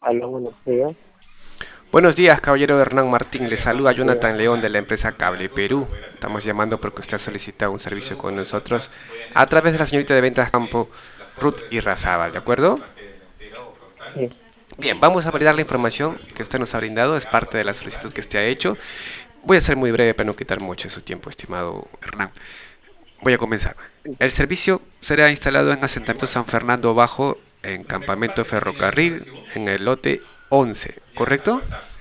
Aló, buenos días. Buenos días, caballero Hernán Martín. Le saluda Buenos días. Jonathan León de la empresa Cable Perú. Estamos llamando porque usted ha solicitado un servicio con nosotros a través de la señorita de ventas campo Ruth Irrazábal, ¿de acuerdo? Sí. Bien, vamos a validar la información que usted nos ha brindado, es parte de la solicitud que usted ha hecho. Voy a ser muy breve para no quitar mucho de su tiempo, estimado Hernán. Voy a comenzar. El servicio será instalado en asentamiento San Fernando Bajo, en campamento ferrocarril, en el lote 11, ¿correcto?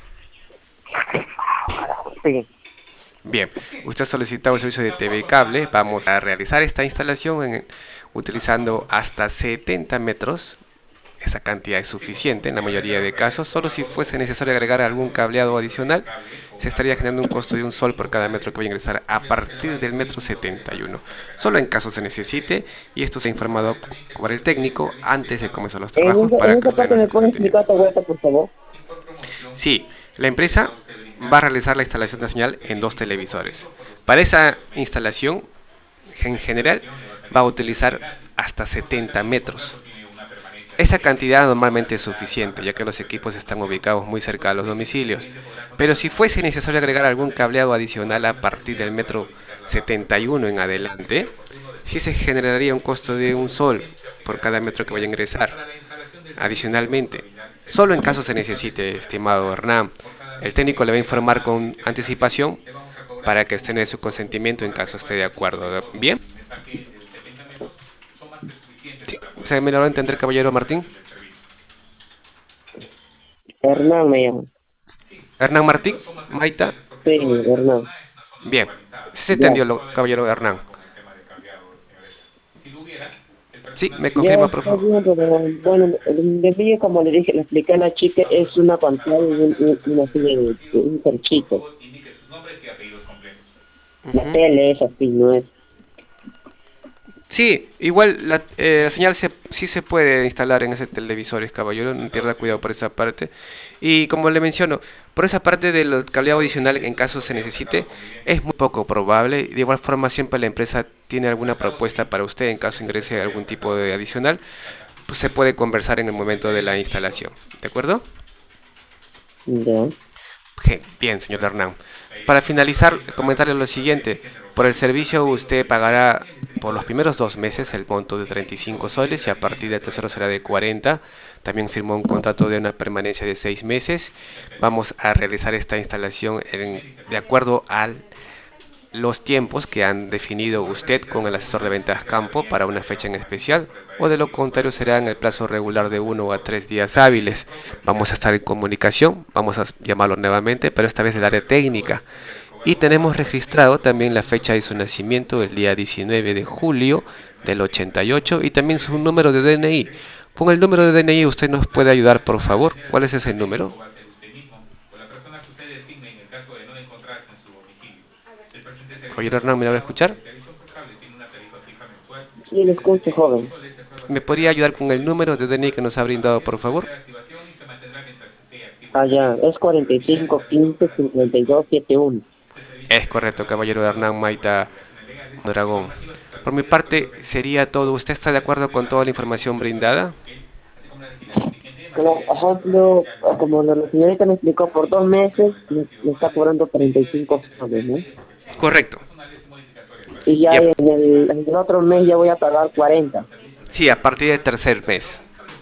Sí. Bien, usted ha solicitado el servicio de TV Cable. Vamos a realizar esta instalación utilizando hasta 70 metros. Esa cantidad es suficiente en la mayoría de casos. Solo si fuese necesario agregar algún cableado adicional, se estaría generando un costo de un sol por cada metro que voy a ingresar a partir del metro 71. Solo en caso se necesite, y esto se ha informado por el técnico antes de comenzar los trabajos En para que esa usted parte no me se puede sienta tenido. explicar tu vuelta, por favor. Sí, la empresa va a realizar la instalación de señal en dos televisores. Para esa instalación, en general, va a utilizar hasta 70 metros. Esa cantidad normalmente es suficiente, ya que los equipos están ubicados muy cerca de los domicilios. Pero si fuese necesario agregar algún cableado adicional a partir del metro 71 en adelante, sí se generaría un costo de un sol por cada metro que vaya a ingresar. Adicionalmente, solo en caso se necesite, estimado Hernán, el técnico le va a informar con anticipación para que usted dé su consentimiento en caso esté de acuerdo. ¿Bien? Sí. ¿Se me logró entender, caballero Martín? Hernán me llama. ¿Hernán Martín? ¿Maita? Sí, Hernán. Bien. ¿Sí se Ya. entendió, caballero Hernán? Sí, me Ya confirma, por está favor. bien, pero bueno, el desvío, como le dije, le expliqué a la chica, es una pantalla y una serie de un perchito. La Ujú. tele es así, no es. Sí, igual la señal sí se puede instalar en ese televisor, caballero, no pierda cuidado por esa parte. Y como le menciono, por esa parte del cableado adicional, en caso se necesite, es muy poco probable. De igual forma, siempre la empresa tiene alguna propuesta para usted en caso ingrese algún tipo de adicional, pues se puede conversar en el momento de la instalación. ¿De acuerdo? Ya. Bien, señor Hernán. Para finalizar, comentarle lo siguiente. Por el servicio usted pagará por los primeros 2 meses el monto de 35 soles y a partir del tercero será de 40. También firmó un contrato de una permanencia de 6 meses. Vamos a realizar esta instalación de acuerdo a los tiempos que han definido usted con el asesor de ventas campo para una fecha en especial, o de lo contrario será en el plazo regular de 1 a 3 días hábiles. Vamos a estar en comunicación, vamos a llamarlo nuevamente, pero esta vez del área técnica. Y tenemos registrado también la fecha de su nacimiento, el día 19 de julio del 88, y también su número de DNI. Con el número de DNI usted nos puede ayudar, por favor. ¿Cuál es ese número? Oye, Hernán, ¿me va a escuchar? Sí, le escucho, joven. ¿Me podría ayudar con el número de DNI que nos ha brindado, por favor? Allá, es 45 15 52 71. Es correcto, caballero Hernán Maita Dragón. Por mi parte, sería todo. ¿Usted está de acuerdo con toda la información brindada? Por ejemplo, como la señorita me explicó, por 2 meses me está cobrando 35 soles, ¿no? Correcto. Y Y ya a- en el otro mes ya voy a pagar 40. sí, a partir del tercer mes.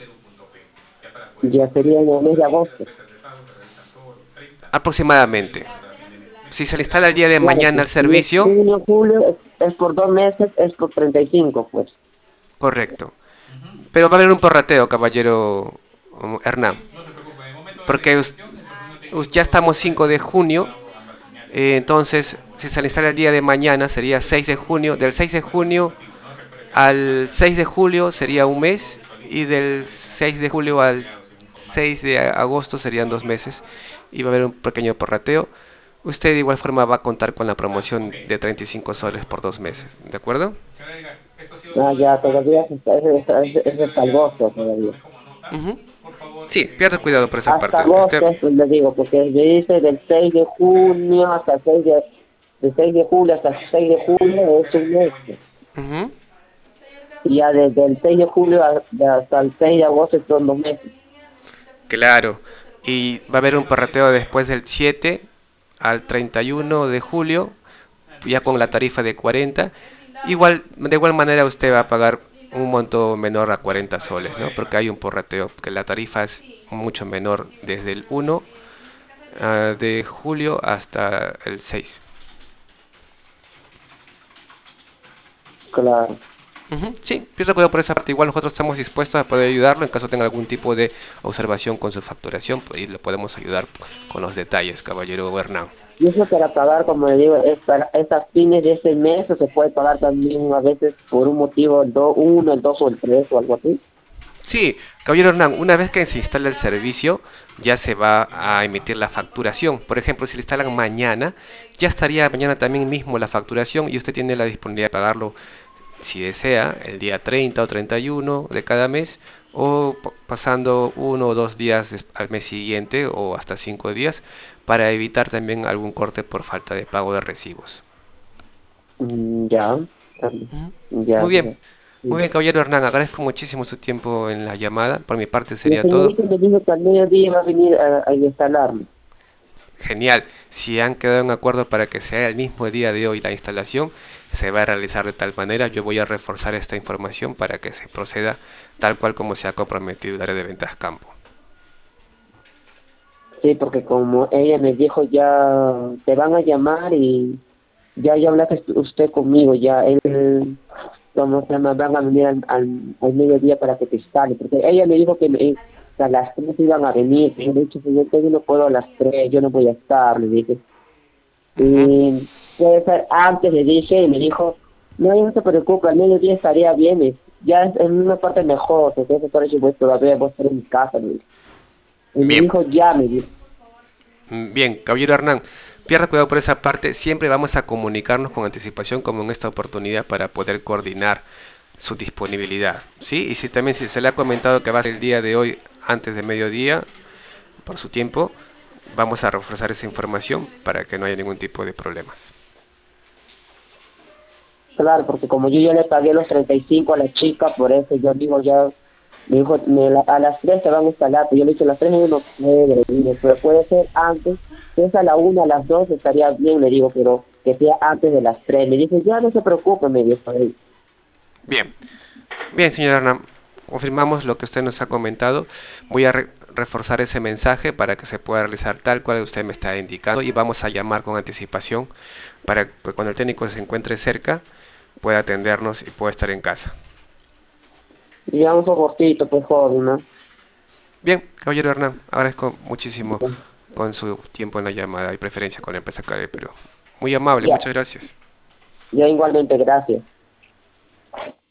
Ya sería en el mes de agosto. Aproximadamente. Si se le instala el día de Claro, mañana pues el si es servicio, junio, julio, es por 2 meses, es por 35 pues. correcto. Pero va a haber un porrateo, caballero Hernán. Porque ya estamos 5 de junio. Entonces, si se le instala el día de mañana, sería 6 de junio. Del 6 de junio al 6 de julio sería un mes. Y del 6 de julio al 6 de agosto serían 2 meses. Y va a haber un pequeño porrateo. Usted de igual forma va a contar con la promoción de 35 soles por 2 meses. ¿De acuerdo? Ah, ya, todavía es hasta agosto todavía. Ujú. Sí, pierda cuidado por esa Hasta parte. Usted, agosto, pues le digo, porque me dice del 6 de junio hasta el 6 del 6 de julio hasta el 6 de julio es un mes, pues. ujú. Y ya desde el 6 de julio hasta el 6 de agosto son 2 meses. Claro, y va a haber un prorrateo después del 7 al 31 de julio, ya con la tarifa de 40. Igual, de igual manera usted va a pagar un monto menor a 40 soles, ¿no? Porque hay un prorrateo, que la tarifa es mucho menor desde el 1 de julio hasta el 6. Claro. Ujú, sí, pienso que por esa parte igual nosotros estamos dispuestos a poder ayudarlo en caso tenga algún tipo de observación con su facturación, pues, y le podemos ayudar con los detalles, caballero Bernal. Y eso para pagar, como le digo, es para esas fines de ese mes, o se puede pagar también a veces por un motivo, el 2, 1, el 2 o el 3 o algo así. Sí, caballero Hernán, una vez que se instala el servicio, ya se va a emitir la facturación. Por ejemplo, si le instalan mañana, ya estaría mañana también mismo la facturación y usted tiene la disponibilidad de pagarlo si desea, el día 30 o 31 de cada mes, o pasando 1 o 2 días al mes siguiente o hasta 5 días, para evitar también algún corte por falta de pago de recibos. Ya, Ujú. ya, Muy bien, ya. muy Sí. bien, caballero Hernán, agradezco muchísimo su tiempo en la llamada. Por mi parte La sería todo. señorita me dijo que al mediodía va a venir a instalarme. Genial. Si han quedado en acuerdo para que sea el mismo día de hoy la instalación, se va a realizar de tal manera. Yo voy a reforzar esta información para que se proceda tal cual como se ha comprometido el área de ventas campo. Sí, porque como ella me dijo, ya te van a llamar y ya hablaste usted conmigo, ya él, como se llama, van a venir al mediodía para que te instale, porque ella me dijo que a las 3 iban a venir, y yo le he dicho, señor, yo no puedo a las 3, yo no voy a estar, le dije, Ujú. y puede ser antes, le dije, y me dijo, no, no se preocupe, al mediodía estaría bien, ya es en una parte mejor, porque ese por eso voy todavía voy a estar en mi casa, me dijo. Y me Bien, dijo, ya, me dijo. bien, caballero Hernán, pierda cuidado por esa parte. Siempre vamos a comunicarnos con anticipación como en esta oportunidad para poder coordinar su disponibilidad. ¿Sí? Y si también si se le ha comentado que va a ser el día de hoy antes de mediodía, por su tiempo, vamos a reforzar esa información para que no haya ningún tipo de problemas. Claro, porque como yo ya le pagué los 35 a la chica, por eso yo digo ya, me dijo, a las 3 se van a instalar, pero yo le dije a las 3 no puede, le digo, pero puede ser antes, si es a la 1, a las 2 estaría bien, le digo, pero que sea antes de las 3. Me dice, ya no se preocupe, me dijo él. Bien, bien, señora Hernán, confirmamos lo que usted nos ha comentado. Voy a reforzar ese mensaje para que se pueda realizar tal cual usted me está indicando y vamos a llamar con anticipación para que cuando el técnico se encuentre cerca pueda atendernos y pueda estar en casa. Y ya un cortito, pues joven, ¿no? Bien, caballero Hernán, agradezco muchísimo con su tiempo en la llamada y preferencia con la empresa Clave Perú. Muy amable, Ya, muchas gracias. ya igualmente, gracias.